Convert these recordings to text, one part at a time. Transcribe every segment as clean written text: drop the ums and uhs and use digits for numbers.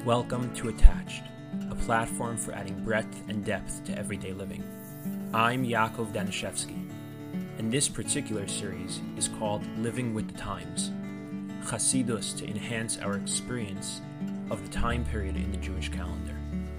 Welcome to Attached, a platform for adding breadth and depth to everyday living. I'm Yaakov Danishevsky, and this particular series is called Living with the Times, Chasidus to enhance our experience of the time period in the Jewish calendar.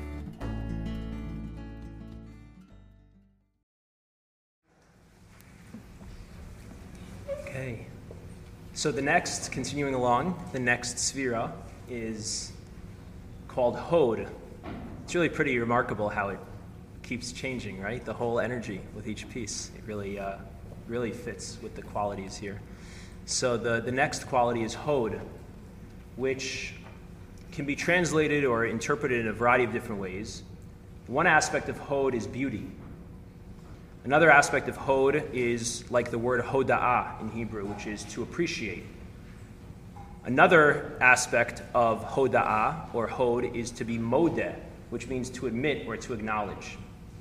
Okay, so continuing along, the next Sfira is called Hod. It's really pretty remarkable how it keeps changing, right? The whole energy with each piece. It really fits with the qualities here. So the next quality is Hod, which can be translated or interpreted in a variety of different ways. One aspect of Hod is beauty. Another aspect of Hod is like the word hoda'ah in Hebrew, which is to appreciate. Another aspect of hoda'ah, or Hod, is to be modeh, which means to admit or to acknowledge.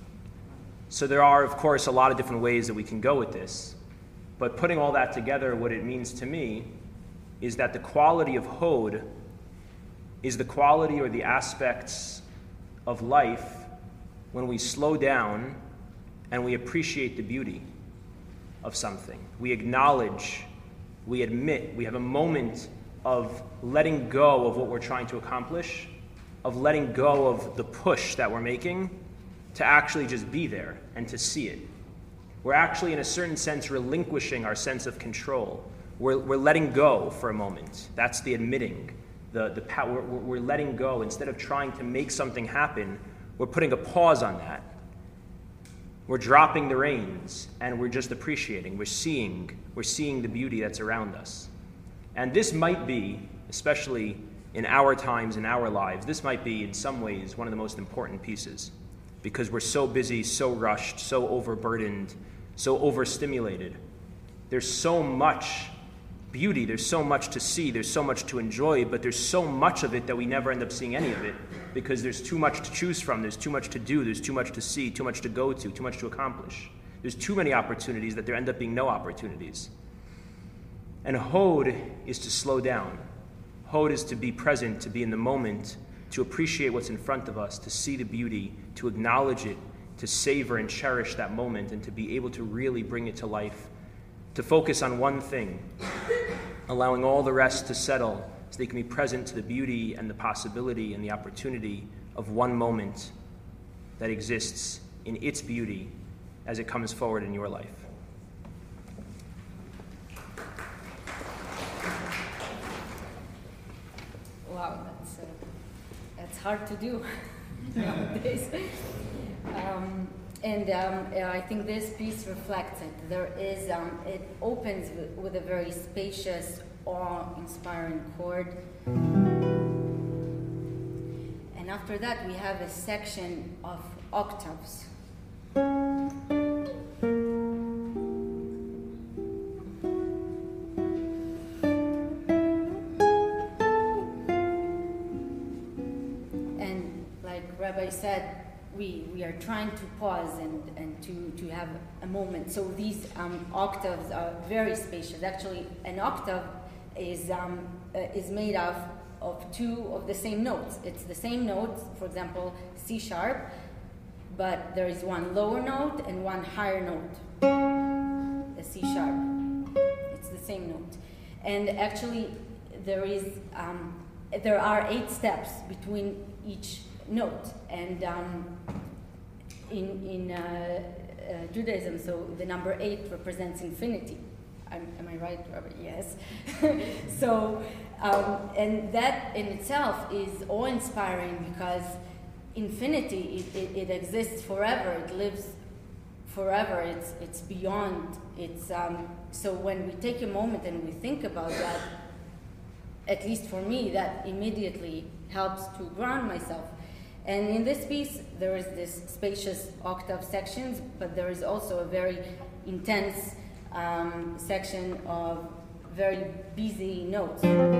So there are, of course, a lot of different ways that we can go with this. But putting all that together, what it means to me is that the quality of Hod is the quality or the aspects of life when we slow down and we appreciate the beauty of something. We acknowledge, we admit, we have a moment of letting go of what we're trying to accomplish, of letting go of the push that we're making to actually just be there and to see it. We're actually, in a certain sense, relinquishing our sense of control. We're letting go for a moment. That's the admitting. The power. We're letting go. Instead of trying to make something happen, we're putting a pause on that. We're dropping the reins, and we're just appreciating. We're seeing the beauty that's around us. And this might be, especially in our times, in our lives, this might be in some ways one of the most important pieces, because we're so busy, so rushed, so overburdened, so overstimulated. There's so much beauty, there's so much to see, there's so much to enjoy, but there's so much of it that we never end up seeing any of it, because there's too much to choose from, there's too much to do, there's too much to see, too much to go to, too much to accomplish. There's too many opportunities that there end up being no opportunities. And Hod is to slow down. Hod is to be present, to be in the moment, to appreciate what's in front of us, to see the beauty, to acknowledge it, to savor and cherish that moment, and to be able to really bring it to life, to focus on one thing, allowing all the rest to settle so they can be present to the beauty and the possibility and the opportunity of one moment that exists in its beauty as it comes forward in your life. Wow, that's hard to do nowadays. I think this piece reflects it. There is, it opens with a very spacious, awe-inspiring chord. And after that, we have a section of octaves. And like Rabbi said, we are trying to pause and to have a moment. So these octaves are very spacious. Actually, an octave is made of two of the same notes. It's the same notes, for example, C sharp, but there is one lower note and one higher note, the C sharp. It's the same note. And actually, there are 8 steps between each note, and in Judaism, so the number 8 represents infinity. Am I right, Robert? Yes. So, and that in itself is awe-inspiring, because infinity, it exists forever. It lives forever. It's beyond. So when we take a moment and we think about that, at least for me, that immediately helps to ground myself. And in this piece, there is this spacious octave sections, but there is also a very intense section of very busy notes.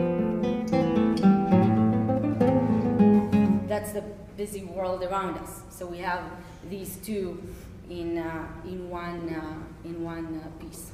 That's the busy world around us. So we have these two in one piece.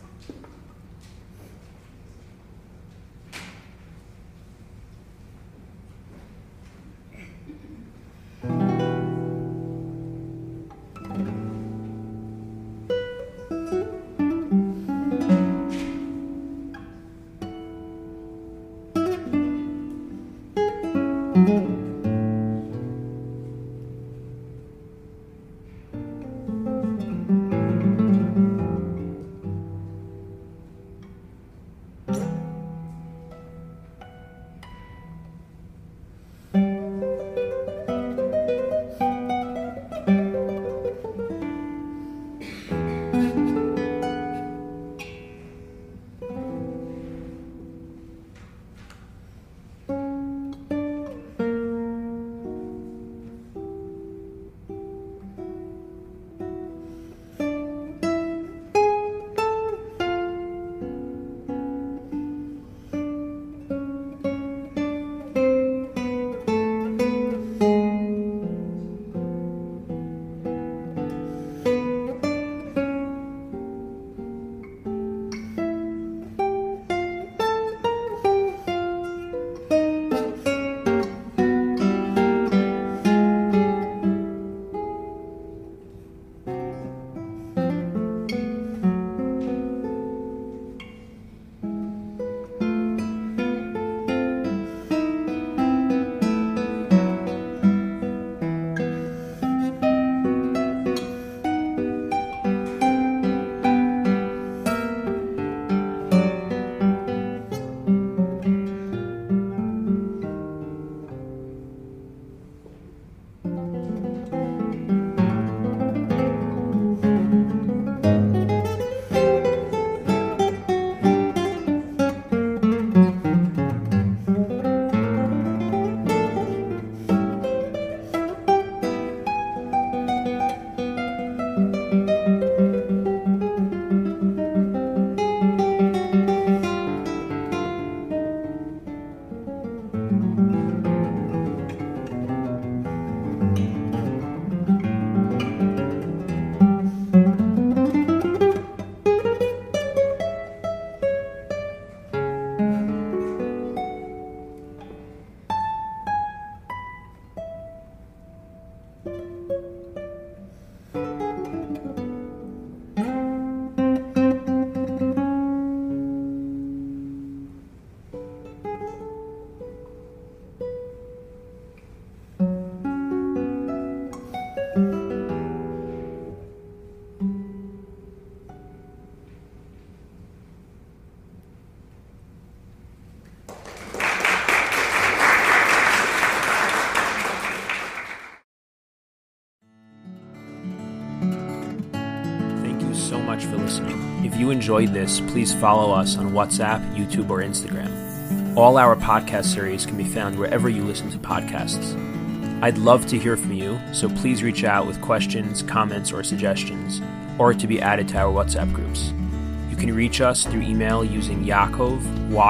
So much for listening. If you enjoyed this, please follow us on WhatsApp, YouTube, or Instagram. All our podcast series can be found wherever you listen to podcasts. I'd love to hear from you, so please reach out with questions, comments, or suggestions, or to be added to our WhatsApp groups. You can reach us through email using Yaakov,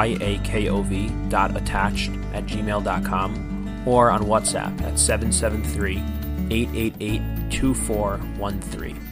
yakov.attached@gmail.com, or on WhatsApp at 773-888-2413.